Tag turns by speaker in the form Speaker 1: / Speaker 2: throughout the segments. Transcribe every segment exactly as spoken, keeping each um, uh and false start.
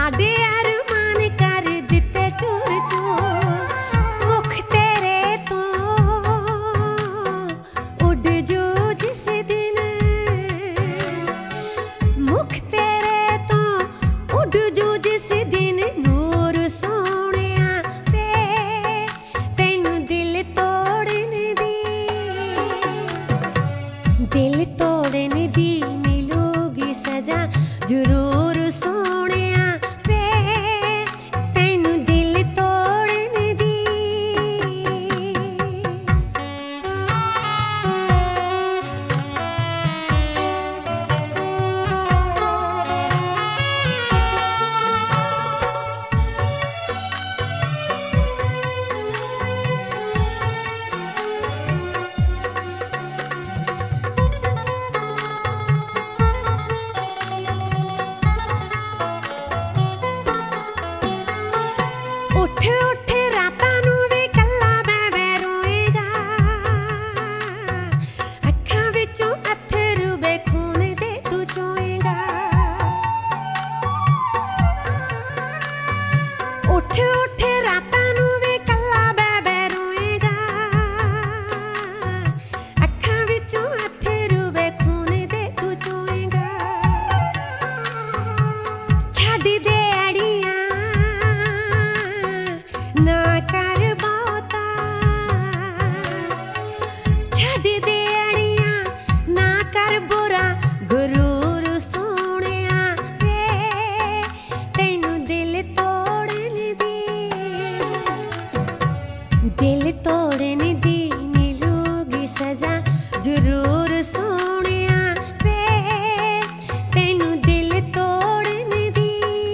Speaker 1: साडे अरमान कर दिते चूर चूर मुख तेरे तो उड़ जो जिस दिन मुख तेरे तो उड़ जो जिस दिन नूर सोहणिया वे तैनू दिल तोड़न दी दिल तोड़न दी मिलूगी सजा जरूर सोहणिया वे तैनू दिल तोड़न दी। उठ उठ रातां नूं वे कल्ला मैं मैं रोएगा अखां विचों अथरू वे खून दे तू चोएगा। उठ उठ रातां नूं वे कल्ला मैं मैं रोएगा अखां विचों अथरू वे खून दे तू चोएगा। छड्ड दे अड़ियां ना कर बहुता छड्ड दे अड़ियां ना कर बुरा गुरूर सोहणिया वे तैनू दिल तोड़न दी दिल तोड़न दी मिलूगी सजा जरूर सोहणिया वे तैनू दिल तोड़न दी।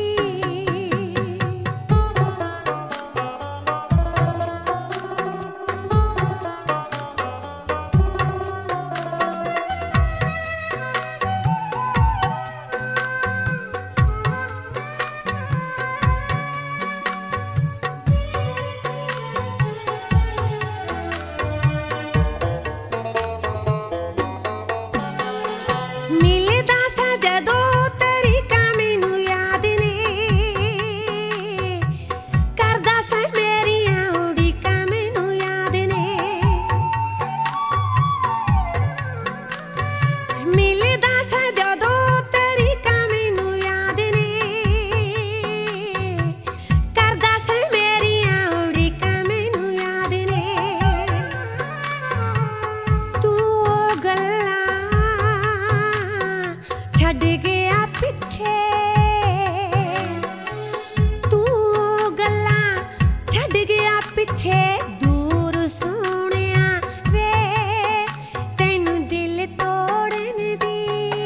Speaker 1: मिलदा सा जदों तरीका मैनू याद ने करदा सा मेरियां उड़ीकां मैनू याद ने मिलदा सा जदों तरीका मैनू याद ने करदा सा मेरियां उड़ीकां मैनू याद ने। तू ओ गल्लां छड्ड गया पिछे तू ओ गल्लां छड्ड गया पिछे दूर सोहणिया वे तैनू दिल तोड़न दी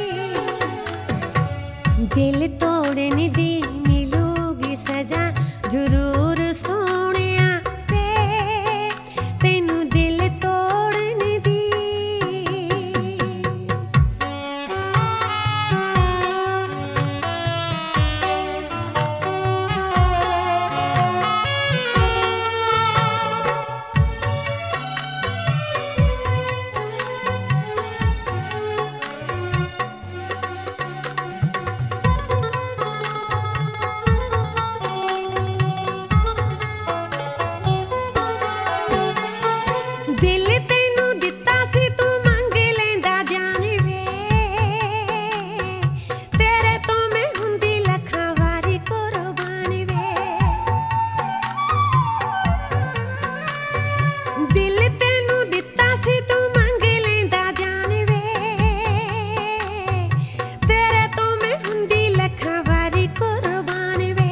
Speaker 1: दिल तोड़न दी मिलूगी सजा जरूर सोहणिया वे तैनू दिल तोड़न दी। दिल तैनू दिता सी तू मंग लैंदा जान वे तेरे तो मैं हुंदी लखां वारी कुर्बान वे दिल तैनू दिता सी तू मंग लैंदा जान वे तेरे तो मैं हुंदी लखां वारी कुर्बान वे।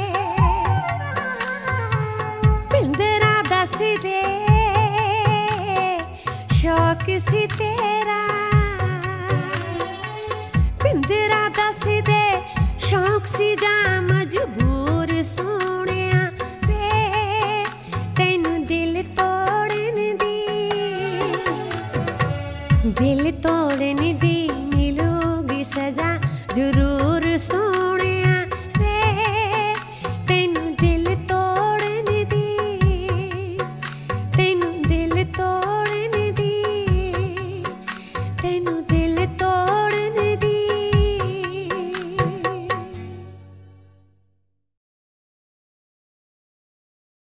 Speaker 1: पिंदरा दस दे शौक सी तेरा पिंदरा दस दे शौक सी जा मजबूर सोहणिया वे तैनू दिल तोड़न दी दिल तोड़न दी मिलूगी सजा जरूर सोहणिया